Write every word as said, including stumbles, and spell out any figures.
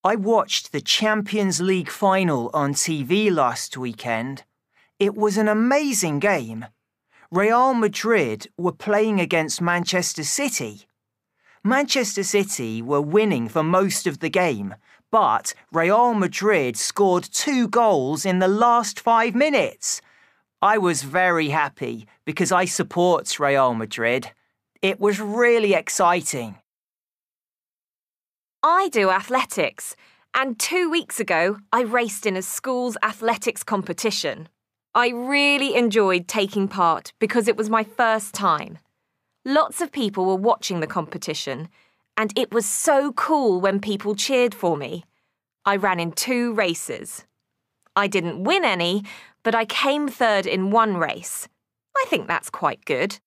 I watched the Champions League final on T V last weekend. It was an amazing game. Real Madrid were playing against Manchester City. Manchester City were winning for most of the game, but Real Madrid scored two goals in the last five minutes. I was very happy because I support Real Madrid. It was really exciting. I do athletics, and two weeks ago I raced in a school's athletics competition. I really enjoyed taking part because it was my first time. Lots of people were watching the competition, and it was so cool when people cheered for me. I ran in two races. I didn't win any, but I came third in one race. I think that's quite good.